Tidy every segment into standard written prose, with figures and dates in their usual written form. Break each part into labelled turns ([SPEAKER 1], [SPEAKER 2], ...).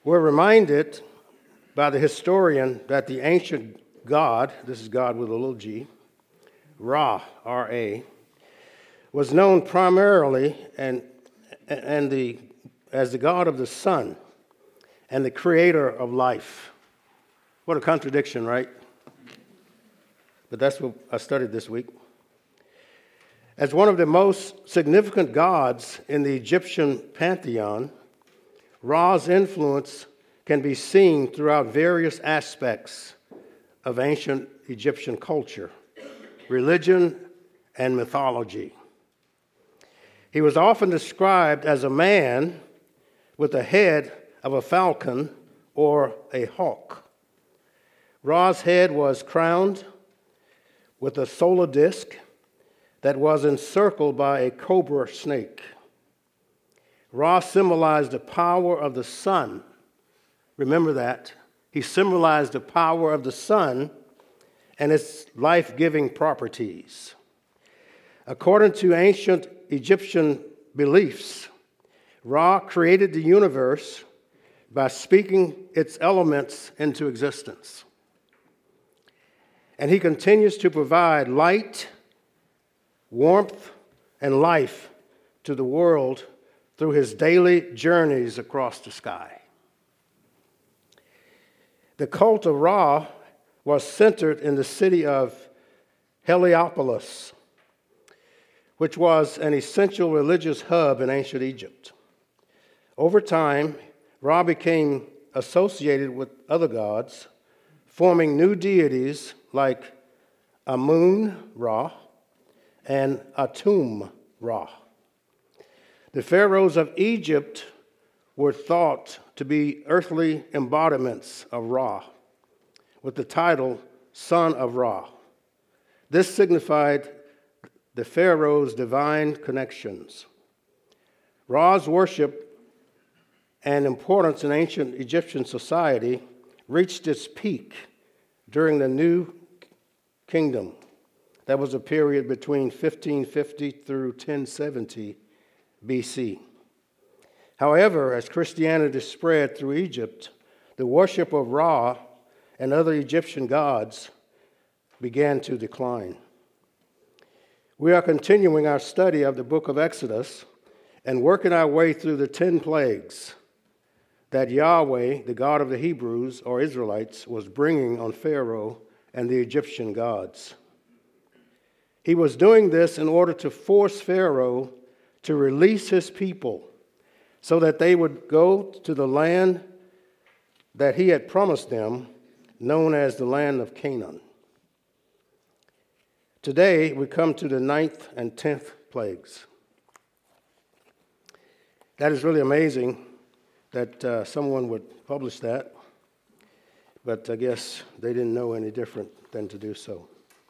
[SPEAKER 1] We're reminded by the historian that the ancient god, this is God with a little g, Ra, R-A, was known primarily as the god of the sun and the creator of life. What a contradiction, right? But that's what I studied this week. As one of the most significant gods in the Egyptian pantheon, Ra's influence can be seen throughout various aspects of ancient Egyptian culture, religion, and mythology. He was often described as a man with the head of a falcon or a hawk. Ra's head was crowned with a solar disk that was encircled by a cobra snake. Ra symbolized the power of the sun. Remember that. He symbolized the power of the sun and its life-giving properties. According to ancient Egyptian beliefs, Ra created the universe by speaking its elements into existence. And he continues to provide light, warmth, and life to the world through his daily journeys across the sky. The cult of Ra was centered in the city of Heliopolis, which was an essential religious hub in ancient Egypt. Over time, Ra became associated with other gods, forming new deities like Amun-Ra and Atum-Ra. The pharaohs of Egypt were thought to be earthly embodiments of Ra, with the title Son of Ra. This signified the pharaoh's divine connections. Ra's worship and importance in ancient Egyptian society reached its peak during the New Kingdom. That was a period between 1550 through 1070 BC. However, as Christianity spread through Egypt, the worship of Ra and other Egyptian gods began to decline. We are continuing our study of the book of Exodus and working our way through the 10 plagues that Yahweh, the God of the Hebrews or Israelites, was bringing on Pharaoh and the Egyptian gods. He was doing this in order to force Pharaoh to release his people so that they would go to the land that he had promised them, known as the land of Canaan. Today, we come to the 9th and 10th plagues. That is really amazing that someone would publish that, but I guess they didn't know any different than to do so.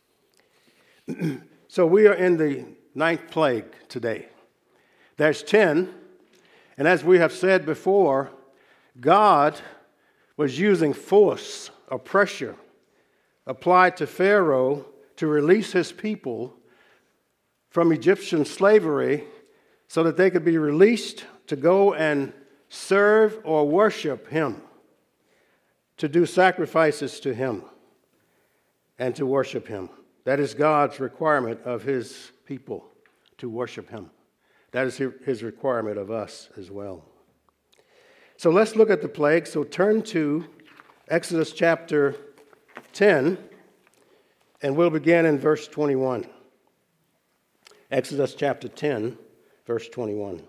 [SPEAKER 1] So we are in the 9th plague today. There's 10, and as we have said before, God was using force or pressure applied to Pharaoh to release his people from Egyptian slavery so that they could be released to go and serve or worship him, to do sacrifices to him, and to worship him. That is God's requirement of his people, to worship him. That is his requirement of us as well. So let's look at the plagues. So turn to Exodus chapter 10, and we'll begin in verse 21. Exodus chapter 10, verse 21.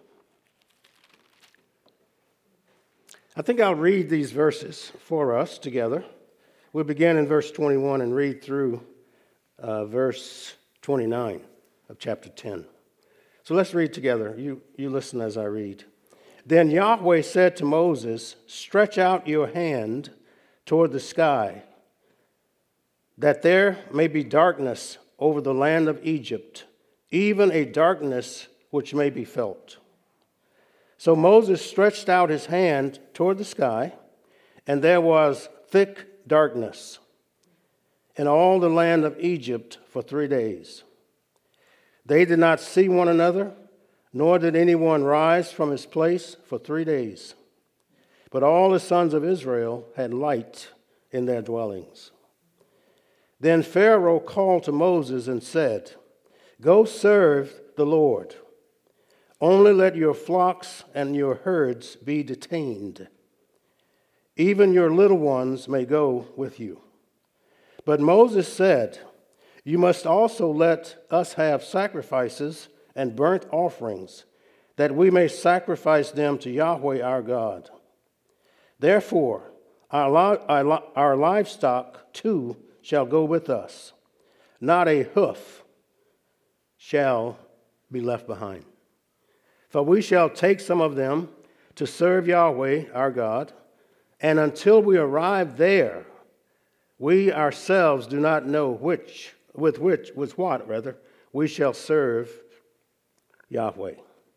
[SPEAKER 1] I think I'll read these verses for us together. We'll begin in verse 21 and read through verse 29 of chapter 10. So let's read together. You listen as I read. Then Yahweh said to Moses, "Stretch out your hand toward the sky, that there may be darkness over the land of Egypt, even a darkness which may be felt." So Moses stretched out his hand toward the sky, and there was thick darkness in all the land of Egypt for 3 days. They did not see one another, nor did anyone rise from his place for 3 days. but all the sons of Israel had light in their dwellings. Then Pharaoh called to Moses and said, "Go serve the Lord. Only let your flocks and your herds be detained. Even your little ones may go with you." But Moses said, "You must also let us have sacrifices and burnt offerings, that we may sacrifice them to Yahweh our God. Therefore, our livestock too shall go with us. Not a hoof shall be left behind. For we shall take some of them to serve Yahweh our God, and until we arrive there, we ourselves do not know with what we shall serve Yahweh."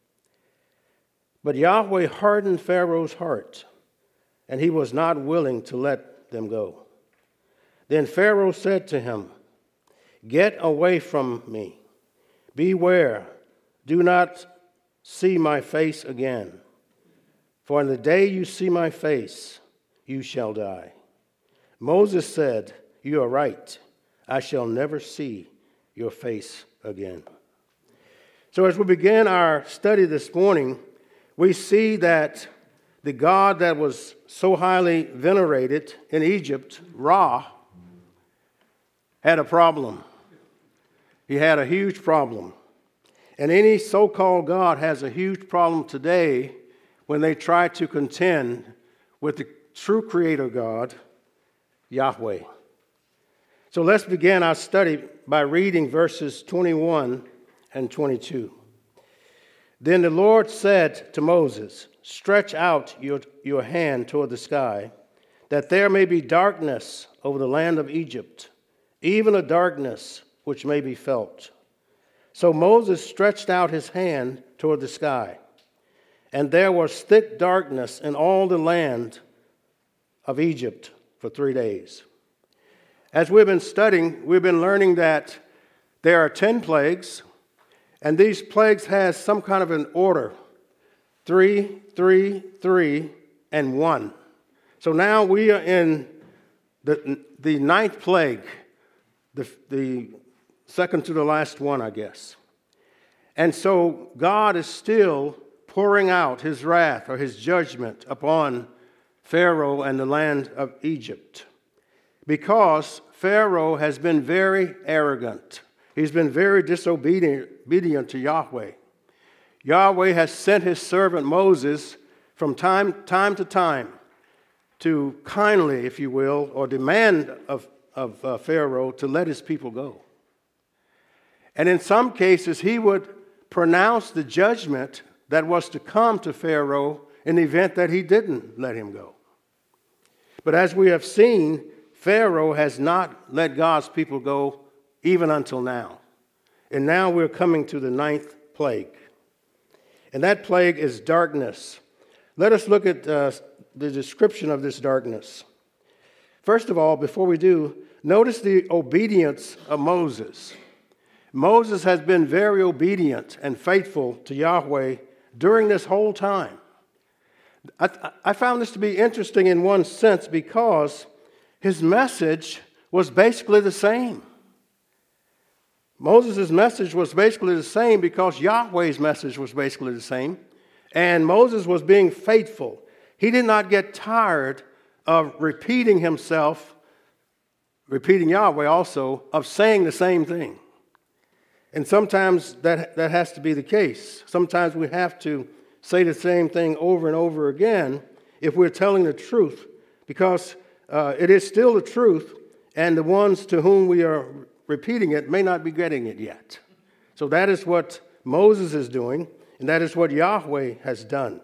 [SPEAKER 1] But Yahweh hardened Pharaoh's heart, and he was not willing to let them go. Then Pharaoh said to him, "Get away from me. Beware, do not see my face again. For in the day you see my face, you shall die." Moses said, "You are right. I shall never see your face again." So as we begin our study this morning, we see that the God that was so highly venerated in Egypt, Ra, had a problem. He had a huge problem. And any so-called God has a huge problem today when they try to contend with the true Creator God, Yahweh. So let's begin our study by reading verses 21 and 22. Then the Lord said to Moses, "Stretch out your hand toward the sky, that there may be darkness over the land of Egypt, even a darkness which may be felt." So Moses stretched out his hand toward the sky, and there was thick darkness in all the land of Egypt for 3 days. As we've been studying, we've been learning that there are 10 plagues, and these plagues has some kind of an order: 3, 3, 3, and 1. So now we are in the ninth plague, the second to the last one, I guess. And so God is still pouring out his wrath or his judgment upon Pharaoh and the land of Egypt, because Pharaoh has been very arrogant. He's been very disobedient to Yahweh. Yahweh has sent his servant Moses from time to time to kindly, if you will, or demand of Pharaoh to let his people go. And in some cases, he would pronounce the judgment that was to come to Pharaoh in the event that he didn't let him go. But as we have seen, Pharaoh has not let God's people go even until now. And now we're coming to the ninth plague. And that plague is darkness. Let us look at the description of this darkness. First of all, before we do, notice the obedience of Moses. Moses has been very obedient and faithful to Yahweh during this whole time. I found this to be interesting in one sense because his message was basically the same. Moses' message was basically the same because Yahweh's message was basically the same. And Moses was being faithful. He did not get tired of repeating himself, repeating Yahweh also, of saying the same thing. And sometimes that has to be the case. Sometimes we have to say the same thing over and over again if we're telling the truth, because it is still the truth, and the ones to whom we are repeating it may not be getting it yet. So that is what Moses is doing, and that is what Yahweh has done.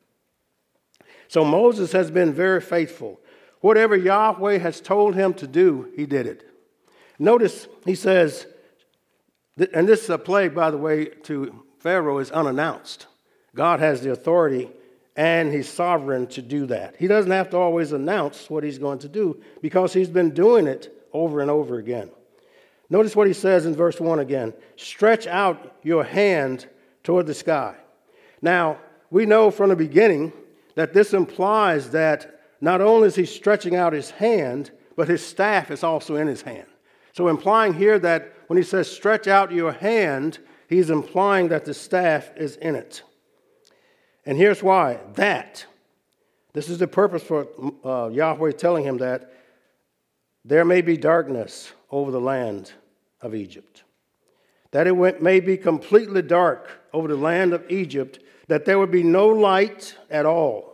[SPEAKER 1] So Moses has been very faithful. Whatever Yahweh has told him to do, he did it. Notice he says, and this plague, by the way, to Pharaoh is unannounced. God has the authority and he's sovereign to do that. He doesn't have to always announce what he's going to do because he's been doing it over and over again. Notice what he says in verse 1 again. Stretch out your hand toward the sky. Now, we know from the beginning that this implies that not only is he stretching out his hand, but his staff is also in his hand. So implying here that when he says stretch out your hand, he's implying that the staff is in it. And here's why. This is the purpose for Yahweh telling him that there may be darkness over the land of Egypt. That it may be completely dark over the land of Egypt, that there would be no light at all,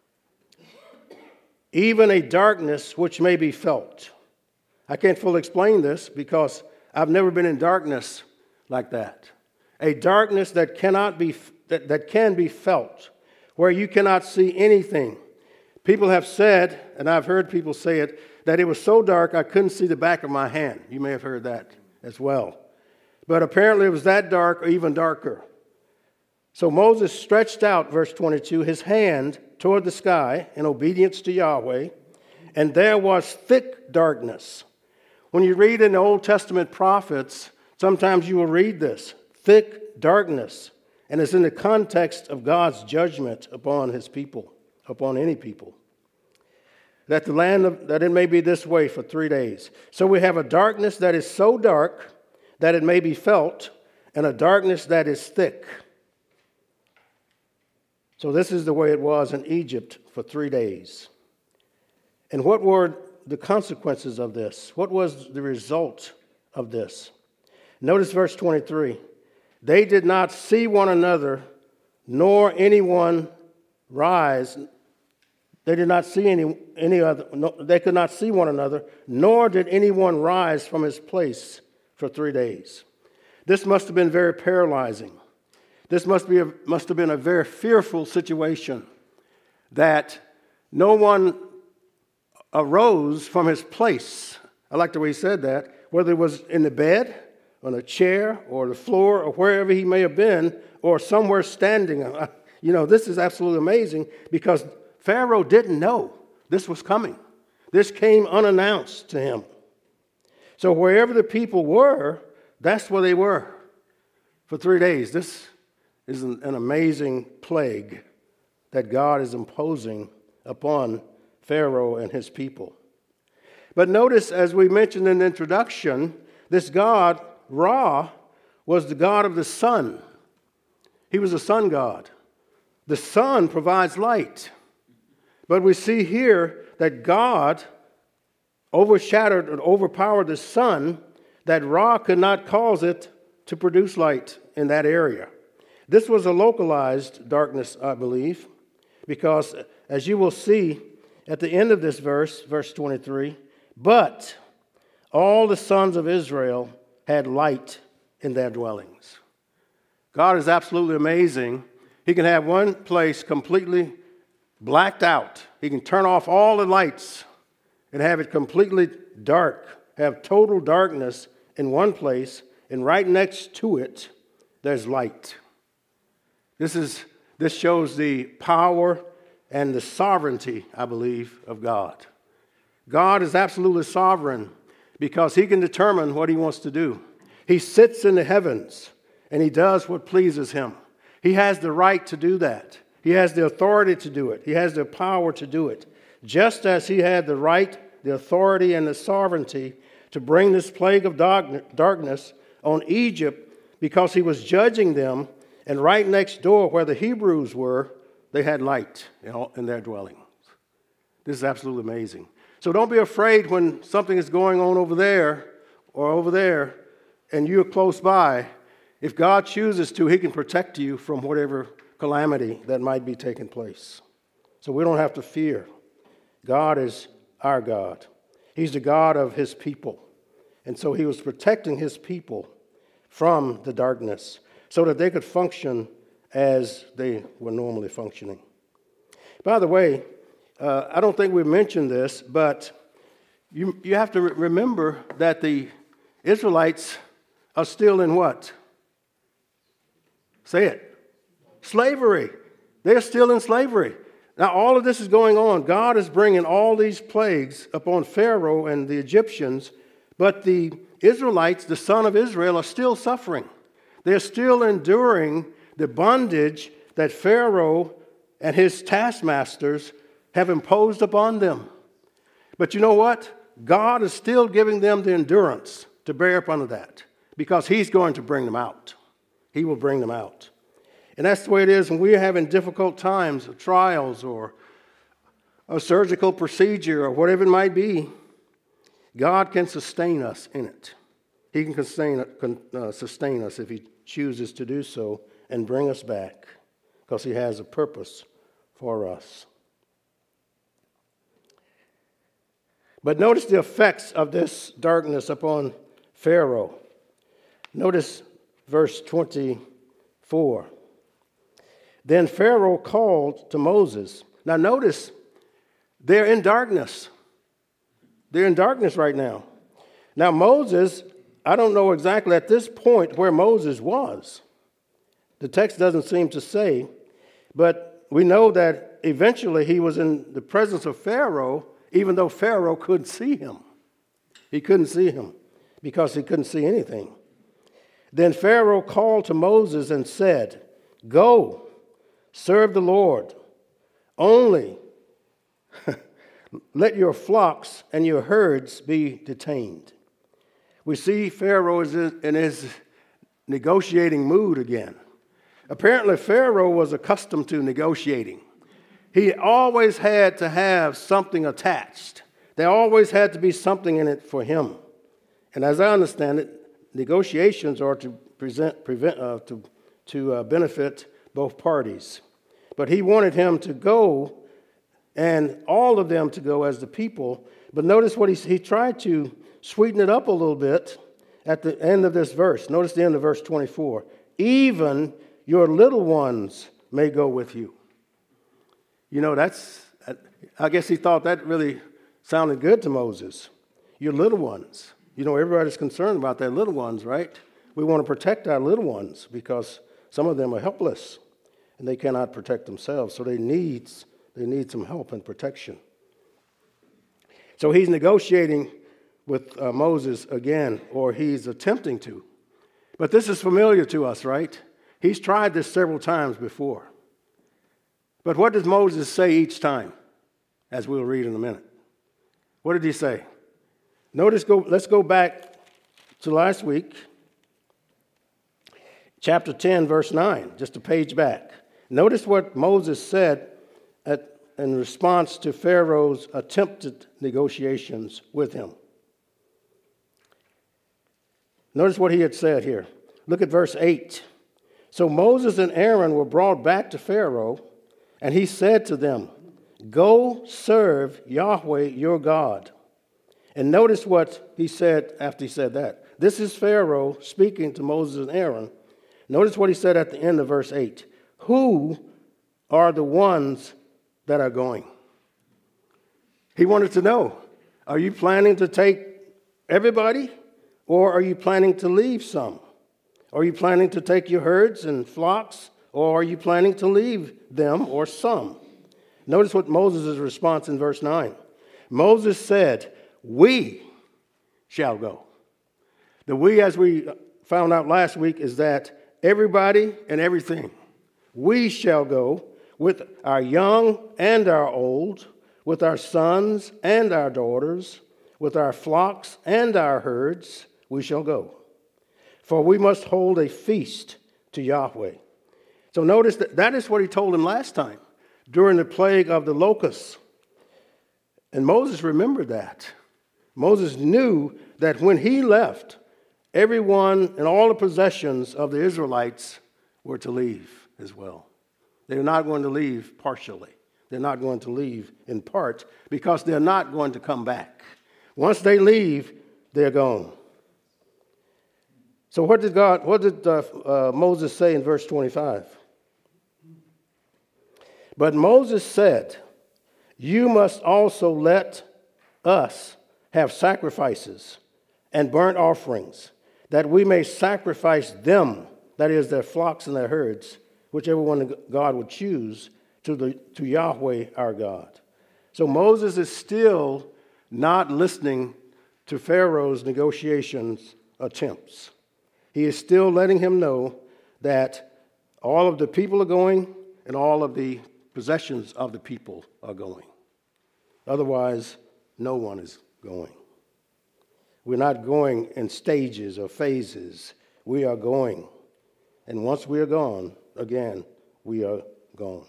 [SPEAKER 1] even a darkness which may be felt. I can't fully explain this because I've never been in darkness like that. A darkness that that can be felt, where you cannot see anything. People have said, and I've heard people say it, that it was so dark I couldn't see the back of my hand. You may have heard that as well. But apparently it was that dark or even darker. So Moses stretched out, verse 22, his hand toward the sky in obedience to Yahweh, and there was thick darkness. When you read in the Old Testament prophets, sometimes you will read this, thick darkness, and it's in the context of God's judgment upon his people, upon any people. That it may be this way for 3 days. So we have a darkness that is so dark that it may be felt, and a darkness that is thick. So this is the way it was in Egypt for 3 days. And what were the consequences of this? What was the result of this? Notice verse 23. They did not see one another, nor anyone rise. They did not see any other. No, they could not see one another, nor did anyone rise from his place for 3 days. This must have been very paralyzing. This must have been a very fearful situation, that no one arose from his place. I like the way he said that, whether it was in the bed, on a chair, or the floor, or wherever he may have been, or somewhere standing. This is absolutely amazing, because Pharaoh didn't know this was coming. This came unannounced to him. So wherever the people were, that's where they were for 3 days. This is an amazing plague that God is imposing upon Pharaoh and his people. But notice, as we mentioned in the introduction, this God, Ra, was the God of the sun. He was a sun god. The sun provides light. But we see here that God overshadowed and overpowered the sun, that Ra could not cause it to produce light in that area. This was a localized darkness, I believe, because as you will see at the end of this verse, verse 23, but all the sons of Israel had light in their dwellings. God is absolutely amazing. He can have one place completely blacked out. He can turn off all the lights and have it completely dark, have total darkness in one place, and right next to it, there's light. This shows the power and the sovereignty, I believe, of God. God is absolutely sovereign because he can determine what he wants to do. He sits in the heavens and he does what pleases him. He has the right to do that. He has the authority to do it. He has the power to do it. Just as he had the right, the authority, and the sovereignty to bring this plague of darkness on Egypt because he was judging them, and right next door where the Hebrews were, they had light in their dwellings. This is absolutely amazing. So don't be afraid when something is going on over there or over there and you're close by. If God chooses to, he can protect you from whatever calamity that might be taking place. So we don't have to fear. God is our God. He's the God of his people. And so he was protecting his people from the darkness so that they could function as they were normally functioning. By the way, I don't think we mentioned this, but you have to remember that the Israelites are still in what? Say it. Slavery. They're still in slavery. Now, all of this is going on. God is bringing all these plagues upon Pharaoh and the Egyptians, but the Israelites, the son of Israel, are still suffering. They're still enduring the bondage that Pharaoh and his taskmasters have imposed upon them. But you know what? God is still giving them the endurance to bear up under that, because he's going to bring them out. He will bring them out. And that's the way it is when we're having difficult times, or trials, or a surgical procedure, or whatever it might be. God can sustain us in it. He can sustain us if he chooses to do so and bring us back, because he has a purpose for us. But notice the effects of this darkness upon Pharaoh. Notice verse 24. Then Pharaoh called to Moses. Now notice, they're in darkness. They're in darkness right now. Now Moses, I don't know exactly at this point where Moses was. The text doesn't seem to say, but we know that eventually he was in the presence of Pharaoh, even though Pharaoh couldn't see him. He couldn't see him because he couldn't see anything. Then Pharaoh called to Moses and said, "Go, serve the Lord. Only let your flocks and your herds be detained." We see Pharaoh is in his negotiating mood again. Apparently, Pharaoh was accustomed to negotiating. He always had to have something attached. There always had to be something in it for him. And as I understand it, negotiations are to benefit both parties. But he wanted him to go, and all of them to go as the people. But notice what he tried to sweeten it up a little bit at the end of this verse. Notice the end of verse 24. Even your little ones may go with you. You know, I guess he thought that really sounded good to Moses. Your little ones. You know, everybody's concerned about their little ones, right? We want to protect our little ones because some of them are helpless and they cannot protect themselves. So they need some help and protection. So he's negotiating with Moses again, or he's attempting to. But this is familiar to us, right? He's tried this several times before. But what does Moses say each time? As we'll read in a minute. What did he say? Let's go back to last week. Chapter 10, verse 9, just a page back. Notice what Moses said in response to Pharaoh's attempted negotiations with him. Notice what he had said here. Look at verse 8. So Moses and Aaron were brought back to Pharaoh, and he said to them, "Go serve Yahweh your God." And notice what he said after he said that. This is Pharaoh speaking to Moses and Aaron. Notice what he said at the end of verse 8. Who are the ones that are going? He wanted to know, are you planning to take everybody, or are you planning to leave some? Are you planning to take your herds and flocks, or are you planning to leave them or some? Notice what Moses' response in verse 9. Moses said, "We shall go." The we, as we found out last week, is that everybody and everything. We shall go with our young and our old, with our sons and our daughters, with our flocks and our herds, we shall go. For we must hold a feast to Yahweh. So notice that is what he told him last time, during the plague of the locusts. And Moses remembered that. Moses knew that when he left, everyone and all the possessions of the Israelites were to leave as well. They're not going to leave partially. They're not going to leave in part because they're not going to come back. Once they leave, they're gone. So what did Moses say in verse 25? But Moses said, "You must also let us have sacrifices and burnt offerings, that we may sacrifice them," that is, their flocks and their herds, whichever one God would choose, to Yahweh our God. So Moses is still not listening to Pharaoh's negotiations attempts. He is still letting him know that all of the people are going and all of the possessions of the people are going. Otherwise, no one is going. We're not going in stages or phases. We are going. And once we are gone, again, we are gone.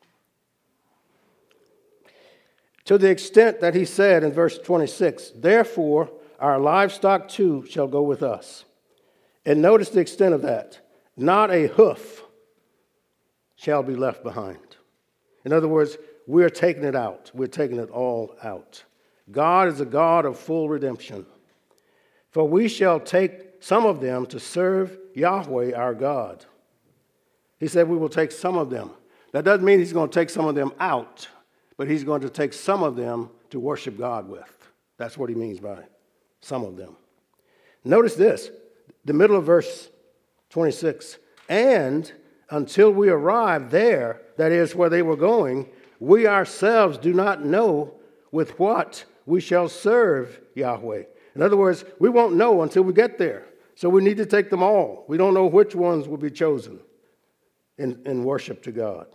[SPEAKER 1] To the extent that he said in verse 26, therefore our livestock too shall go with us. And notice the extent of that. Not a hoof shall be left behind. In other words, we're taking it out. We're taking it all out. God is a God of full redemption. For we shall take some of them to serve Yahweh our God. He said we will take some of them. That doesn't mean he's going to take some of them out, but he's going to take some of them to worship God with. That's what he means by some of them. Notice this, the middle of verse 26. And until we arrive there, that is where they were going, we ourselves do not know with what we shall serve Yahweh. In other words, we won't know until we get there. So we need to take them all. We don't know which ones will be chosen in worship to God.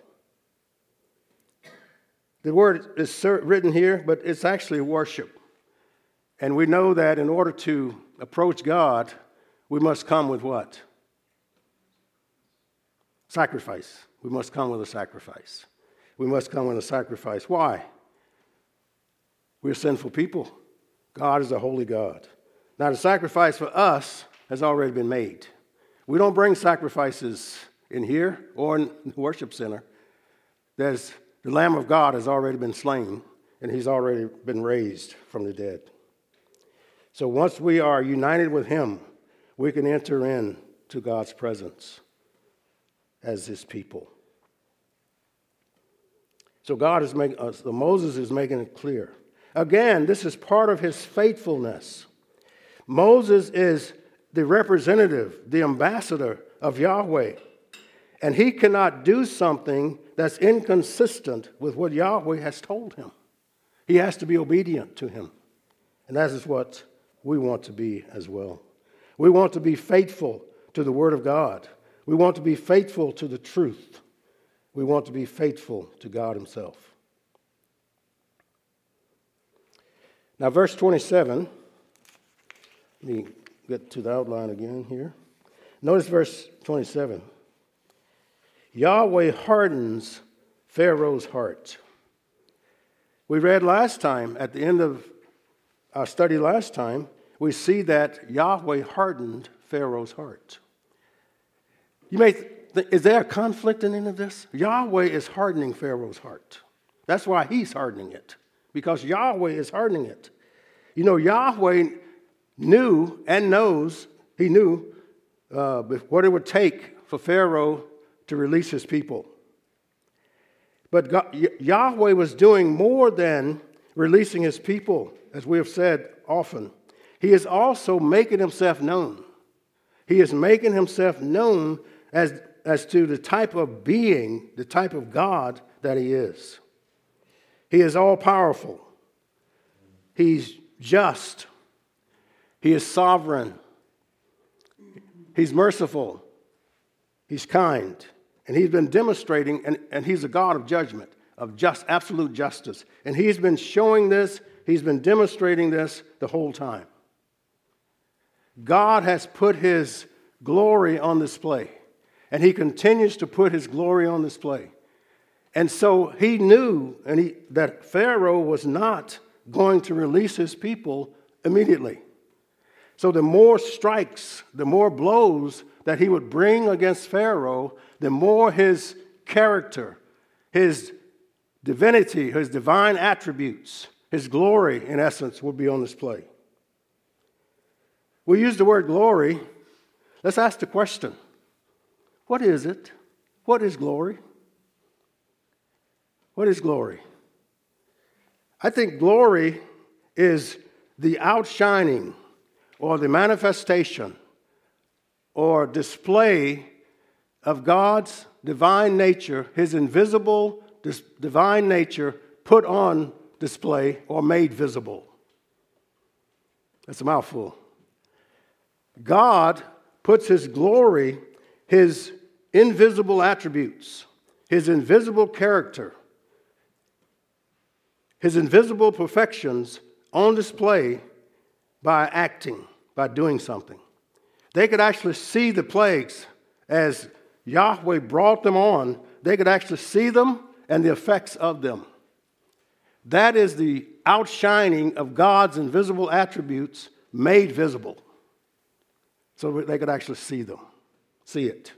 [SPEAKER 1] The word is written here, but it's actually worship. And we know that in order to approach God, we must come with what? Sacrifice. We must come with a sacrifice. We must come with a sacrifice. Why? We're sinful people. God is a holy God. Now, the sacrifice for us has already been made. We don't bring sacrifices in here or in the worship center. The Lamb of God has already been slain, and he's already been raised from the dead. So once we are united with him, we can enter into God's presence as his people. So Moses is making it clear. Again, this is part of his faithfulness. Moses is the representative, the ambassador of Yahweh. And he cannot do something that's inconsistent with what Yahweh has told him. He has to be obedient to him. And that is what we want to be as well. We want to be faithful to the Word of God. We want to be faithful to the truth. We want to be faithful to God himself. Now, verse 27, let me get to the outline again here. Notice verse 27. Yahweh hardens Pharaoh's heart. We read last time, at the end of our study last time, we see that Yahweh hardened Pharaoh's heart. You may think, is there a conflict in any of this? Yahweh is hardening Pharaoh's heart. That's why he's hardening it, because Yahweh is hardening it. You know, Yahweh knew and knows, he knew what it would take for Pharaoh to release his people. But Yahweh was doing more than releasing his people, as we have said often. He is also making himself known. He is making himself known as to the type of being, the type of God that he is. He is all-powerful. He's just. He is sovereign. He's merciful. He's kind. And he's been demonstrating, and he's a God of judgment, of just absolute justice. And he's been showing this, he's been demonstrating this the whole time. God has put his glory on display, and he continues to put his glory on display. And so he knew that Pharaoh was not going to release his people immediately. So the more strikes, the more blows that he would bring against Pharaoh, the more his character, his divinity, his divine attributes, his glory, in essence, would be on display. We use the word glory. Let's ask the question, what is it? What is glory? What is glory? I think glory is the outshining or the manifestation or display of God's divine nature, his invisible divine nature put on display or made visible. That's a mouthful. God puts his glory, his invisible attributes, his invisible character, his invisible perfections on display by acting, by doing something. They could actually see the plagues as Yahweh brought them on. They could actually see them and the effects of them. That is the outshining of God's invisible attributes made visible. So they could actually see them, see it.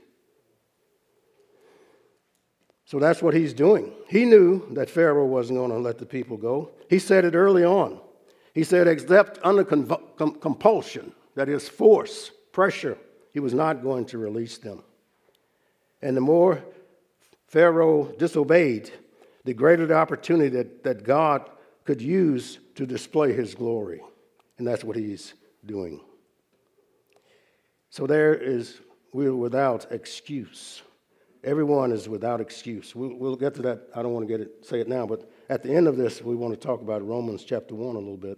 [SPEAKER 1] So that's what he's doing. He knew that Pharaoh wasn't going to let the people go. He said it early on. He said, except under compulsion, that is force, pressure, he was not going to release them. And the more Pharaoh disobeyed, the greater the opportunity that God could use to display his glory. And that's what he's doing. So we're without excuse. Everyone is without excuse. We'll get to that. I don't want to say it now, but at the end of this, we want to talk about Romans chapter 1 a little bit.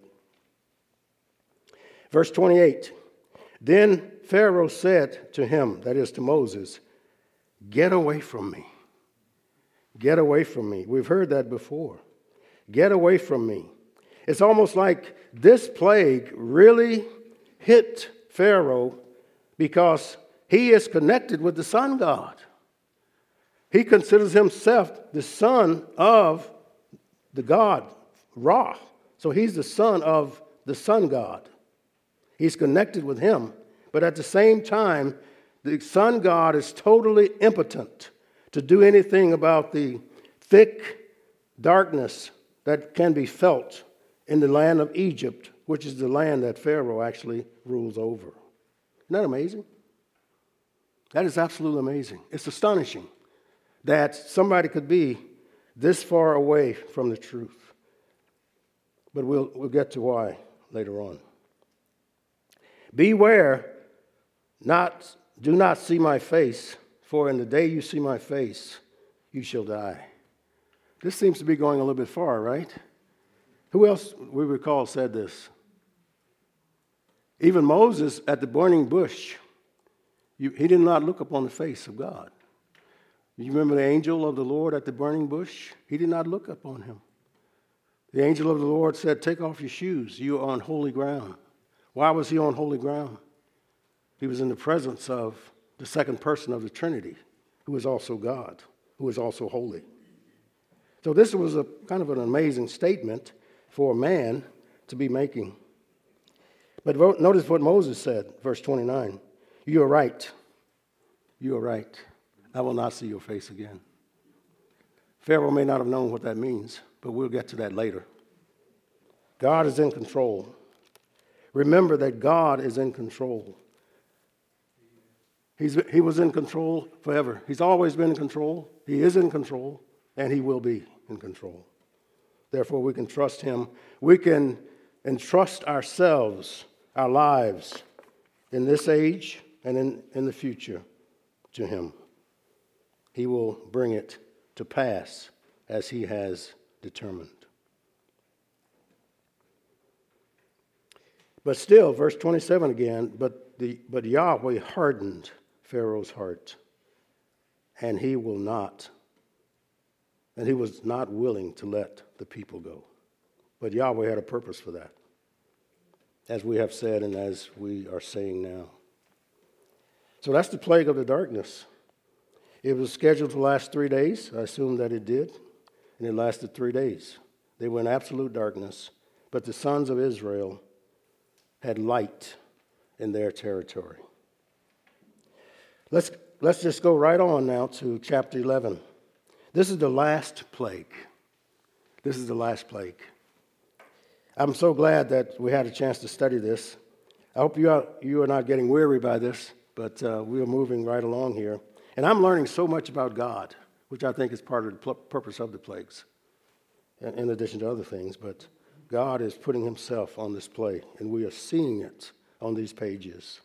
[SPEAKER 1] Verse 28, then Pharaoh said to him, that is to Moses, get away from me. Get away from me. We've heard that before. Get away from me. It's almost like this plague really hit Pharaoh because he is connected with the sun god. He considers himself the son of the god Ra. So he's the son of the sun god. He's connected with him. But at the same time, the sun god is totally impotent to do anything about the thick darkness that can be felt in the land of Egypt, which is the land that Pharaoh actually rules over. Isn't that amazing? That is absolutely amazing. It's astonishing that somebody could be this far away from the truth. But we'll get to why later on. Beware, do not see my face, for in the day you see my face, you shall die. This seems to be going a little bit far, right? Who else we recall said this? Even Moses at the burning bush, he did not look upon the face of God. You remember the angel of the Lord at the burning bush? He did not look upon him. The angel of the Lord said, take off your shoes. You are on holy ground. Why was he on holy ground? He was in the presence of the second person of the Trinity, who is also God, who is also holy. So this was a kind of an amazing statement for a man to be making. But notice what Moses said, verse 29. You are right. You are right. I will not see your face again. Pharaoh may not have known what that means, but we'll get to that later. God is in control. Remember that God is in control. He was in control forever. He's always been in control. He is in control, and he will be in control. Therefore, we can trust him. We can entrust ourselves, our lives, in this age and in the future to him. He will bring it to pass as he has determined. But still, verse 27 again, but Yahweh hardened Pharaoh's heart, and he was not willing to let the people go. But Yahweh had a purpose for that, as we have said and as we are saying now. So that's the plague of the darkness. It was scheduled to last 3 days. I assume that it did, and it lasted 3 days. They were in absolute darkness, but the sons of Israel had light in their territory. Let's just go right on now to chapter 11. This is the last plague. This is the last plague. I'm so glad that we had a chance to study this. I hope you are not getting weary by this, but we are moving right along here. And I'm learning so much about God, which I think is part of the purpose of the plagues, in addition to other things. But God is putting himself on display, and we are seeing it on these pages.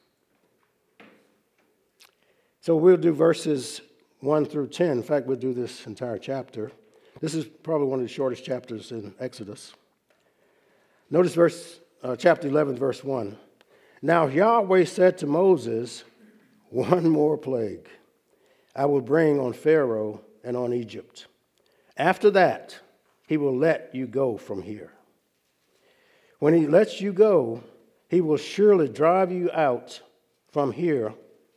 [SPEAKER 1] So we'll do verses 1 through 10. In fact, we'll do this entire chapter. This is probably one of the shortest chapters in Exodus. Notice chapter 11, verse 1. Now Yahweh said to Moses, one more plague I will bring on Pharaoh and on Egypt. After that, he will let you go from here. When he lets you go, he will surely drive you out from here.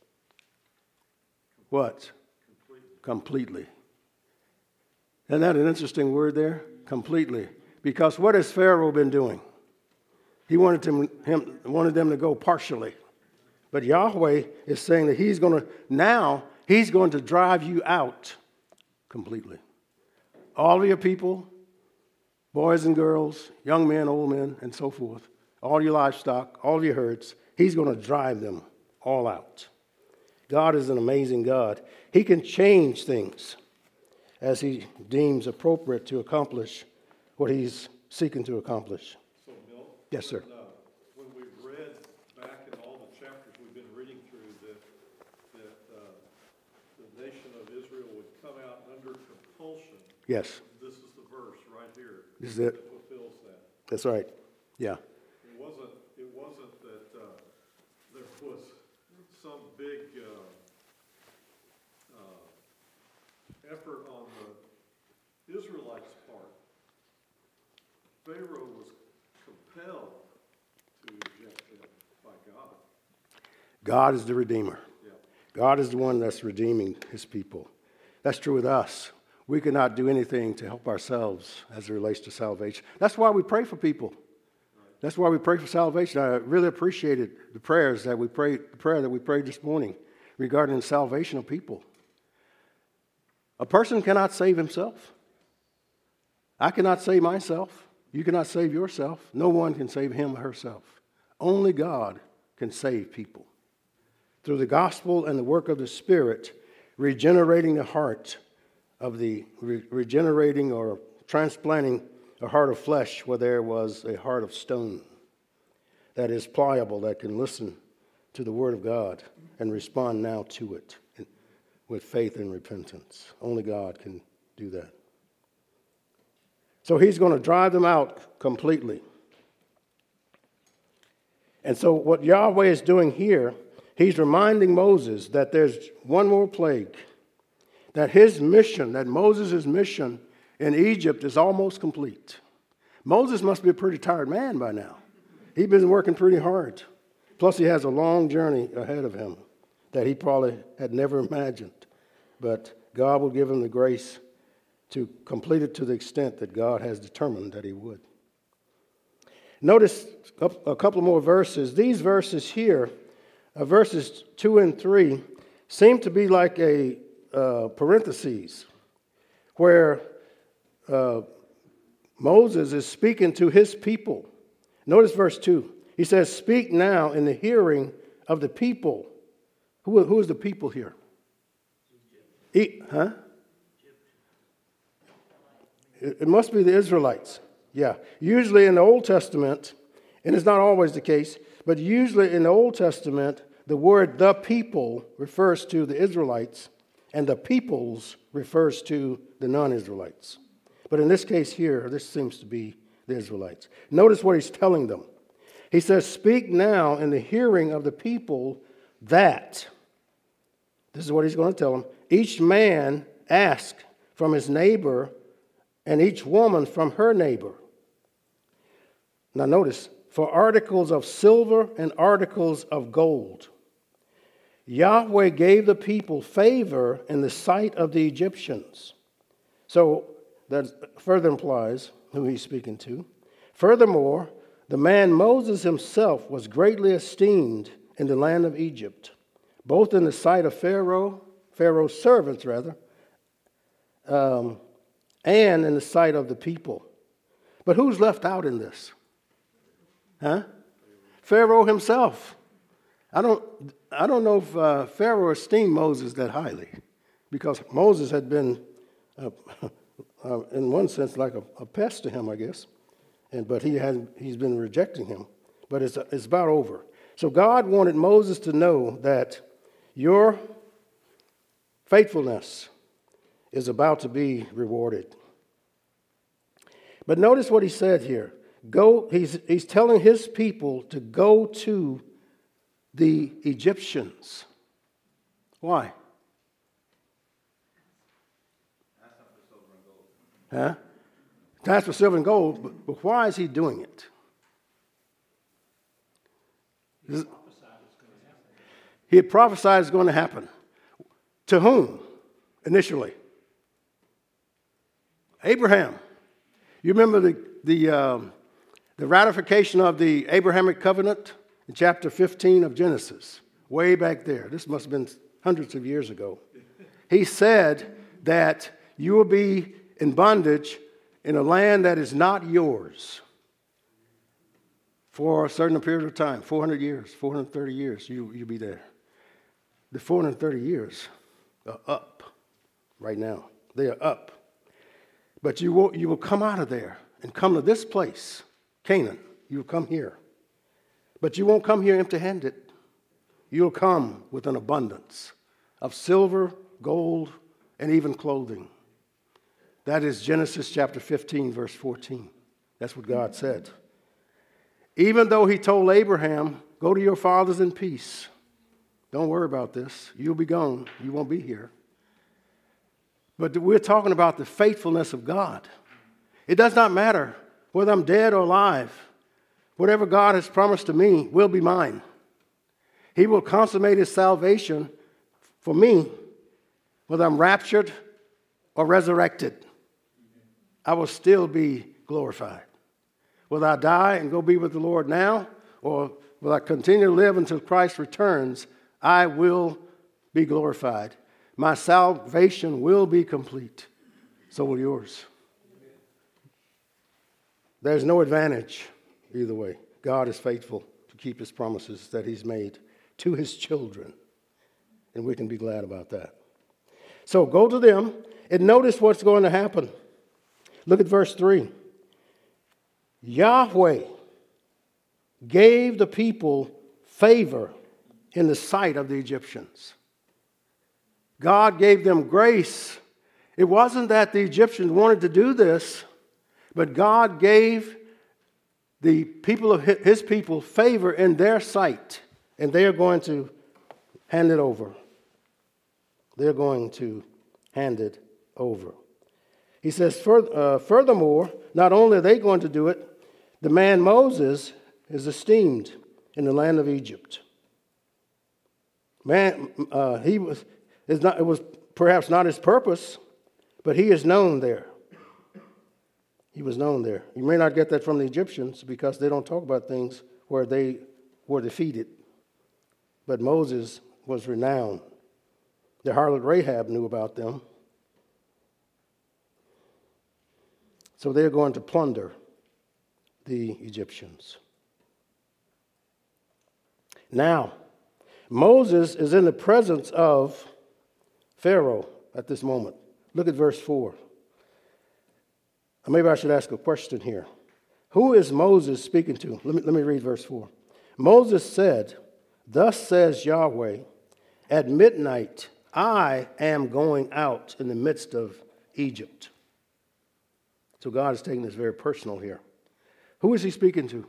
[SPEAKER 1] What? Completely. Isn't that an interesting word there? Completely. Because what has Pharaoh been doing? He wanted them to go partially. But Yahweh is saying that he's going to drive you out completely. All of your people, boys and girls, young men, old men, and so forth, all your livestock, all your herds, he's going to drive them all out. God is an amazing God. He can change things as he deems appropriate to accomplish what he's seeking to accomplish.
[SPEAKER 2] So, Milt?
[SPEAKER 1] Yes, sir.
[SPEAKER 2] When we've read back in all the chapters we've been reading through that the nation of Israel would come out under compulsion.
[SPEAKER 1] Yes.
[SPEAKER 2] This is the verse right here.
[SPEAKER 1] This is it.
[SPEAKER 2] That fulfills that.
[SPEAKER 1] That's right. Yeah.
[SPEAKER 2] It wasn't that there was some big effort on the Israelites' part. Pharaoh was compelled to eject them by God.
[SPEAKER 1] God is the Redeemer.
[SPEAKER 2] Yeah.
[SPEAKER 1] God is the one that's redeeming his people. That's true with us. We cannot do anything to help ourselves as it relates to salvation. That's why we pray for people. That's why we pray for salvation. I really appreciated the prayer that we prayed this morning regarding the salvation of people. A person cannot save himself. I cannot save myself. You cannot save yourself. No one can save him or herself. Only God can save people. Through the gospel and the work of the Spirit, regenerating the heart of regenerating or transplanting a heart of flesh where there was a heart of stone that is pliable, that can listen to the Word of God and respond now to it with faith and repentance. Only God can do that. So he's going to drive them out completely. And so what Yahweh is doing here, he's reminding Moses that there's one more plague, that his mission, that Moses' mission in Egypt is almost complete. Moses must be a pretty tired man by now. He's been working pretty hard. Plus he has a long journey ahead of him that he probably had never imagined. But God will give him the grace to complete it to the extent that God has determined that he would. Notice a couple more verses. These verses here, verses 2 and 3, seem to be like a parentheses where Moses is speaking to his people. Notice verse 2. He says, "Speak now in the hearing of the people." Who is the people here? It must be the Israelites. Yeah. Usually in the Old Testament, and it's not always the case, but usually in the Old Testament, the word "the people" refers to the Israelites, and the peoples refers to the non-Israelites. But in this case here, this seems to be the Israelites. Notice what he's telling them. He says, "Speak now in the hearing of the people that," this is what he's going to tell them, "each man ask from his neighbor and each woman from her neighbor." Now notice, "for articles of silver and articles of gold." Yahweh gave the people favor in the sight of the Egyptians. So that further implies who he's speaking to. Furthermore, the man Moses himself was greatly esteemed in the land of Egypt, both in the sight of Pharaoh's servants rather, and in the sight of the people. But who's left out in this? Pharaoh himself. I don't know if Pharaoh esteemed Moses that highly, because Moses had been, in one sense, like a pest to him, I guess. But he's been rejecting him. But it's about over. So God wanted Moses to know that your faithfulness is about to be rewarded. But notice what he said here. He's telling his people to go to the Egyptians. Why? to ask for silver and gold, but why is he doing it? He had prophesied it's going to happen. To whom initially? Abraham. You remember the ratification of the Abrahamic covenant in chapter 15 of Genesis, way back there. This must have been hundreds of years ago. He said that you will be in bondage in a land that is not yours for a certain period of time, 400 years, 430 years, you'll be there. The 430 years are up right now. They are up. But you will come out of there and come to this place, Canaan. You will come here. But you won't come here empty-handed. You'll come with an abundance of silver, gold, and even clothing. That is Genesis chapter 15, verse 14. That's what God said. Even though he told Abraham, go to your fathers in peace. Don't worry about this. You'll be gone. You won't be here. But we're talking about the faithfulness of God. It does not matter whether I'm dead or alive. Whatever God has promised to me will be mine. He will consummate his salvation for me, whether I'm raptured or resurrected. I will still be glorified. Whether I die and go be with the Lord now, or will I continue to live until Christ returns, I will be glorified. My salvation will be complete. So will yours. There's no advantage either way. God is faithful to keep his promises that he's made to his children. And we can be glad about that. So go to them and notice what's going to happen. Look at verse 3. Yahweh gave the people favor in the sight of the Egyptians. God gave them grace. It wasn't that the Egyptians wanted to do this, but God gave the people of his people favor in their sight, and they are going to hand it over. They're going to hand it over. He says, furthermore, not only are they going to do it, the man Moses is esteemed in the land of Egypt. It was perhaps not his purpose, but he is known there. He was known there. You may not get that from the Egyptians because they don't talk about things where they were defeated. But Moses was renowned. The harlot Rahab knew about them. So they're going to plunder the Egyptians. Now, Moses is in the presence of Pharaoh at this moment. Look at verse 4. Maybe I should ask a question here. Who is Moses speaking to? Let me read verse 4. Moses said, thus says Yahweh, at midnight I am going out in the midst of Egypt. So God is taking this very personal here. Who is he speaking to?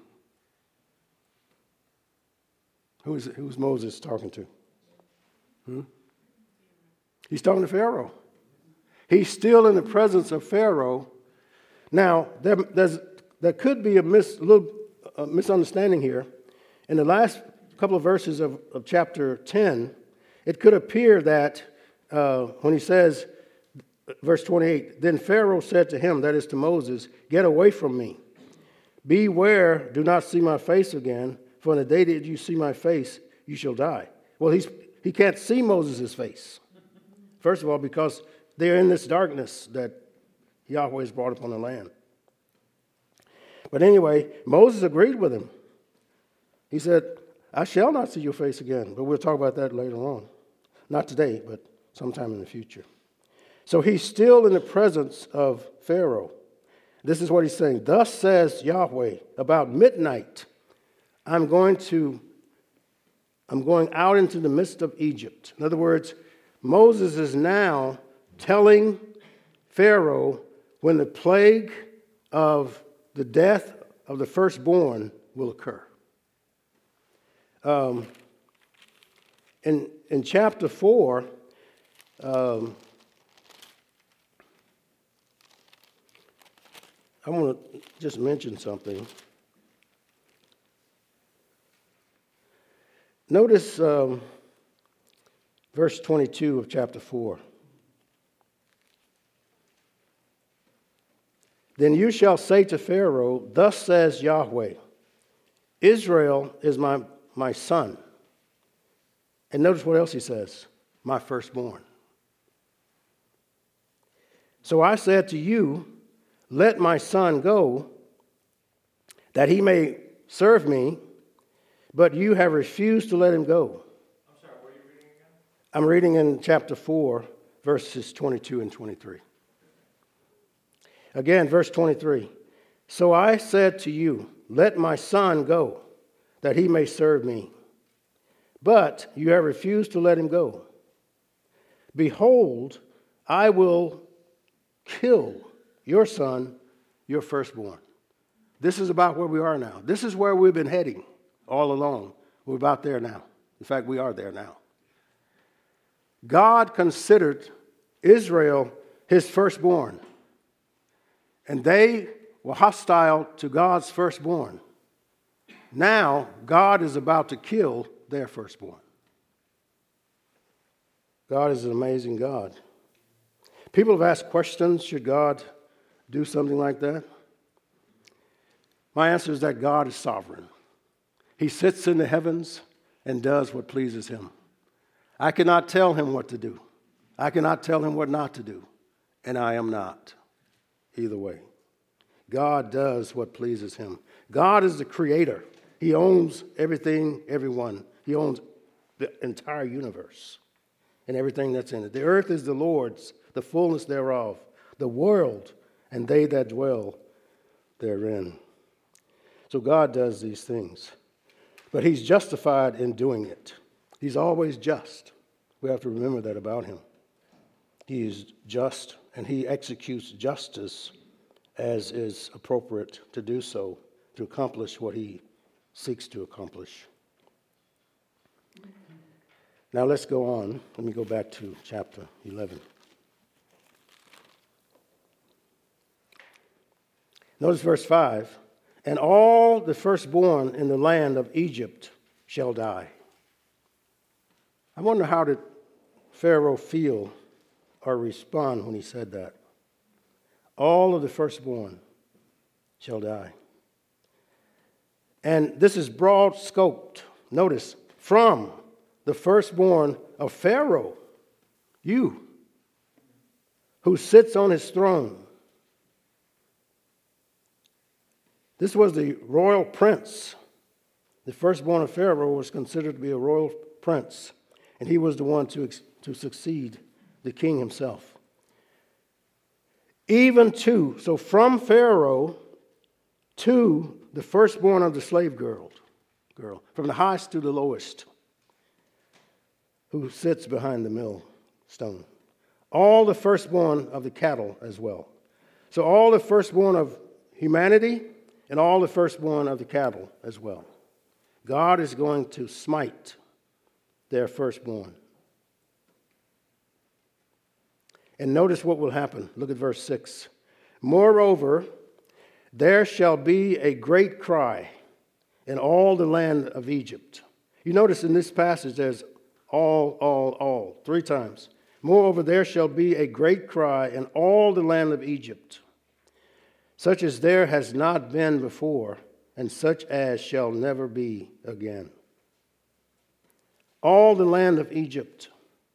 [SPEAKER 1] Who's Moses talking to? He's talking to Pharaoh. He's still in the presence of Pharaoh. Now, there could be a little misunderstanding here. In the last couple of verses of chapter 10, it could appear that when he says, verse 28, then Pharaoh said to him, that is to Moses, get away from me. Beware, do not see my face again, for in the day that you see my face, you shall die. Well, he can't see Moses' face. First of all, because they're in this darkness that Yahweh has brought upon the land. But anyway, Moses agreed with him. He said, I shall not see your face again. But we'll talk about that later on. Not today, but sometime in the future. So he's still in the presence of Pharaoh. This is what he's saying. Thus says Yahweh, about midnight, I'm going out into the midst of Egypt. In other words, Moses is now telling Pharaoh when the plague of the death of the firstborn will occur. In chapter 4, I want to just mention something. Notice verse 22 of chapter 4. Then you shall say to Pharaoh, thus says Yahweh, Israel is my son. And notice what else he says, my firstborn. So I said to you, let my son go, that he may serve me, but you have refused to let him go.
[SPEAKER 2] I'm sorry, what are you reading again?
[SPEAKER 1] I'm reading in chapter 4, verses 22 and 23. Again, verse 23. So I said to you, let my son go, that he may serve me. But you have refused to let him go. Behold, I will kill your son, your firstborn. This is about where we are now. This is where we've been heading all along. We're about there now. In fact, we are there now. God considered Israel his firstborn. And they were hostile to God's firstborn. Now, God is about to kill their firstborn. God is an amazing God. People have asked questions, should God do something like that? My answer is that God is sovereign. He sits in the heavens and does what pleases him. I cannot tell him what to do. I cannot tell him what not to do. And I am not. Either way. God does what pleases him. God is the creator. He owns everything, everyone. He owns the entire universe and everything that's in it. The earth is the Lord's, the fullness thereof, the world, and they that dwell therein. So God does these things. But he's justified in doing it. He's always just. We have to remember that about him. He is just, and he executes justice as is appropriate to do so, to accomplish what he seeks to accomplish. Now let's go on. Let me go back to chapter 11. Notice verse 5. And all the firstborn in the land of Egypt shall die. I wonder how did Pharaoh feel or respond when he said that. All of the firstborn shall die. And this is broad scoped. Notice, from the firstborn of Pharaoh, you, who sits on his throne. This was the royal prince. The firstborn of Pharaoh was considered to be a royal prince, and he was the one to succeed the king himself. Even to, so from Pharaoh to the firstborn of the slave girl, from the highest to the lowest, who sits behind the millstone. All the firstborn of the cattle as well. So all the firstborn of humanity and all the firstborn of the cattle as well. God is going to smite their firstborn. And notice what will happen. Look at verse 6. Moreover, there shall be a great cry in all the land of Egypt. You notice in this passage there's all, 3 times. Moreover, there shall be a great cry in all the land of Egypt, such as there has not been before, and such as shall never be again. All the land of Egypt,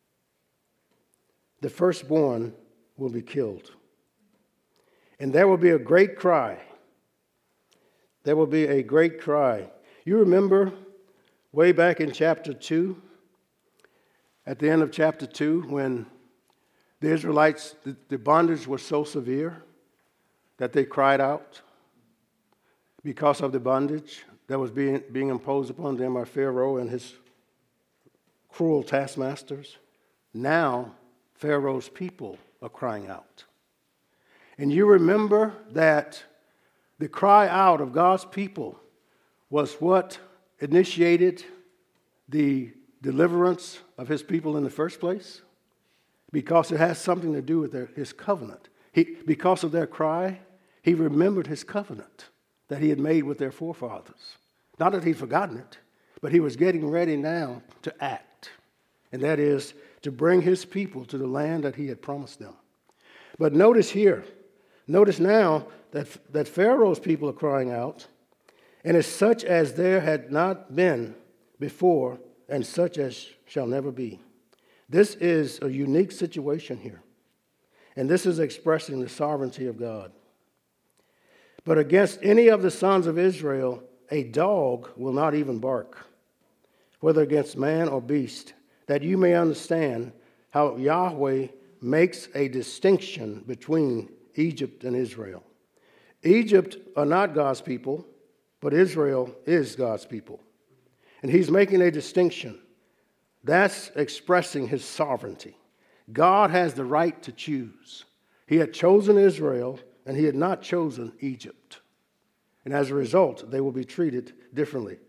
[SPEAKER 1] the firstborn will be killed. And there will be a great cry. There will be a great cry. You remember way back in chapter 2, at the end of chapter 2, when the Israelites, the bondage was so severe that they cried out because of the bondage that was being imposed upon them by Pharaoh and his cruel taskmasters. Now, Pharaoh's people are crying out. And you remember that the cry out of God's people was what initiated the deliverance of his people in the first place? Because it has something to do with his covenant. Because of their cry, He remembered his covenant that he had made with their forefathers. Not that he'd forgotten it, but he was getting ready now to act. And that is to bring his people to the land that he had promised them. But notice now that Pharaoh's people are crying out, and it's such as there had not been before, and such as shall never be. This is a unique situation here. And this is expressing the sovereignty of God. But against any of the sons of Israel, a dog will not even bark, whether against man or beast, that you may understand how Yahweh makes a distinction between Egypt and Israel. Egypt are not God's people, but Israel is God's people. And he's making a distinction. That's expressing his sovereignty. God has the right to choose. He had chosen Israel, and he had not chosen Egypt. And as a result, they will be treated differently.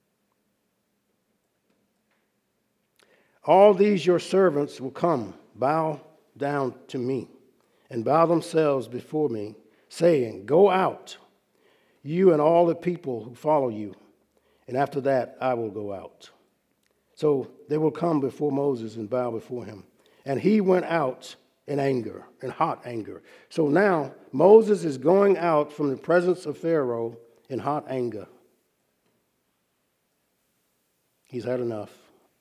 [SPEAKER 1] All these your servants will come, bow down to me, and bow themselves before me, saying, Go out, you and all the people who follow you, and after that I will go out. So they will come before Moses and bow before him. And he went out in anger, in hot anger. So now Moses is going out from the presence of Pharaoh in hot anger. He's had enough.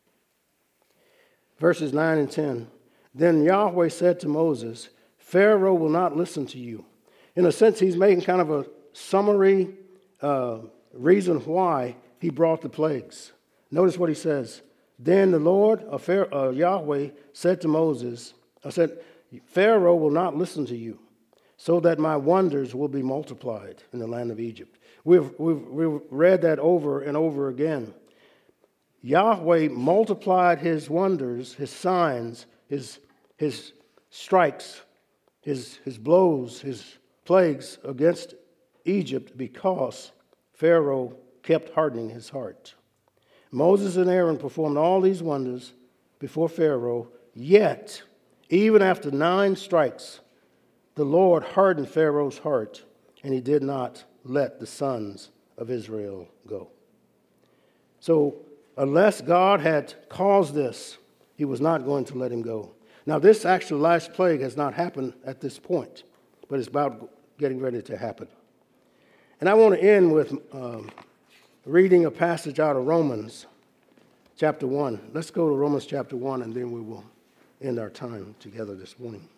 [SPEAKER 1] Verses 9 and 10. Then Yahweh said to Moses, Pharaoh will not listen to you. In a sense, he's making kind of a summary reason why he brought the plagues. Notice what he says. Then the Lord, Yahweh, said to Moses, Pharaoh will not listen to you, so that my wonders will be multiplied in the land of Egypt. We've read that over and over again. Yahweh multiplied his wonders, his signs, his strikes, his blows, his plagues against Egypt because Pharaoh kept hardening his heart. Moses and Aaron performed all these wonders before Pharaoh, yet, even after 9 strikes, the Lord hardened Pharaoh's heart, and he did not let the sons of Israel go. So, unless God had caused this, he was not going to let him go. Now, this actual last plague has not happened at this point, but it's about getting ready to happen. And I want to end with reading a passage out of Romans chapter 1. Let's go to Romans chapter 1, and then we will end our time together this morning.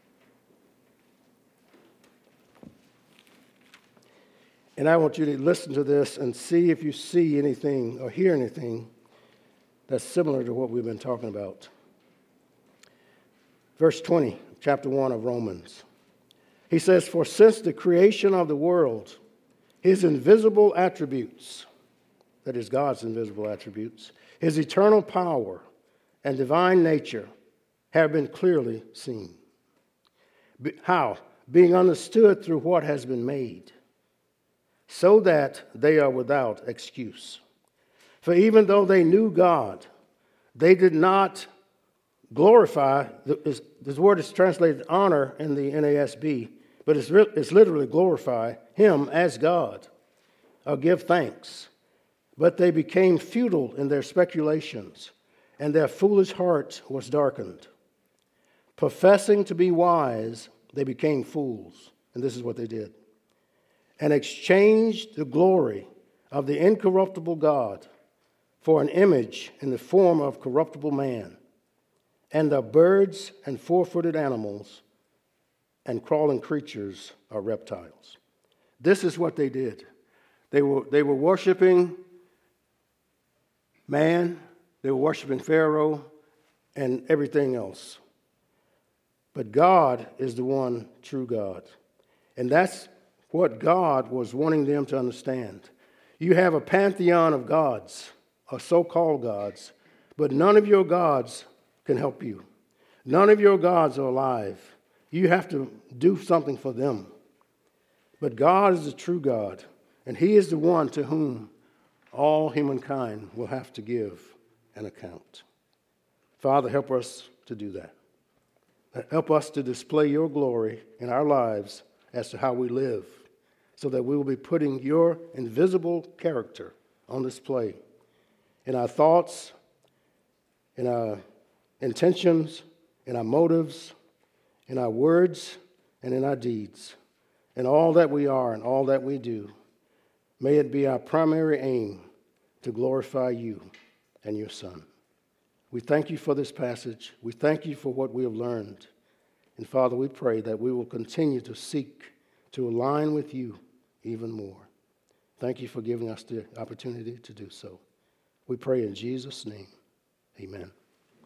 [SPEAKER 1] And I want you to listen to this and see if you see anything or hear anything that's similar to what we've been talking about. Verse 20, chapter 1 of Romans. He says, For since the creation of the world, his invisible attributes, that is God's invisible attributes, his eternal power and divine nature have been clearly seen. How? Being understood through what has been made, so that they are without excuse. For even though they knew God, they did not glorify. This word is translated honor in the NASB, but it's literally glorify him as God, or give thanks. But they became futile in their speculations, and their foolish heart was darkened. Professing to be wise, they became fools. And this is what they did. And exchanged the glory of the incorruptible God for an image in the form of corruptible man, and of birds and four-footed animals and crawling creatures or reptiles. This is what they did. They were worshiping man, they were worshiping Pharaoh, and everything else. But God is the one true God. And that's what God was wanting them to understand. You have a pantheon of gods, or so-called gods, but none of your gods can help you. None of your gods are alive. You have to do something for them. But God is the true God, and he is the one to whom all humankind will have to give an account. Father, help us to do that. Help us to display your glory in our lives as to how we live, so that we will be putting your invisible character on display in our thoughts, in our intentions, in our motives, in our words, and in our deeds, in all that we are and all that we do. May it be our primary aim to glorify you and your Son. We thank you for this passage. We thank you for what we have learned. And Father, we pray that we will continue to seek to align with you even more. Thank you for giving us the opportunity to do so. We pray in Jesus' name. Amen.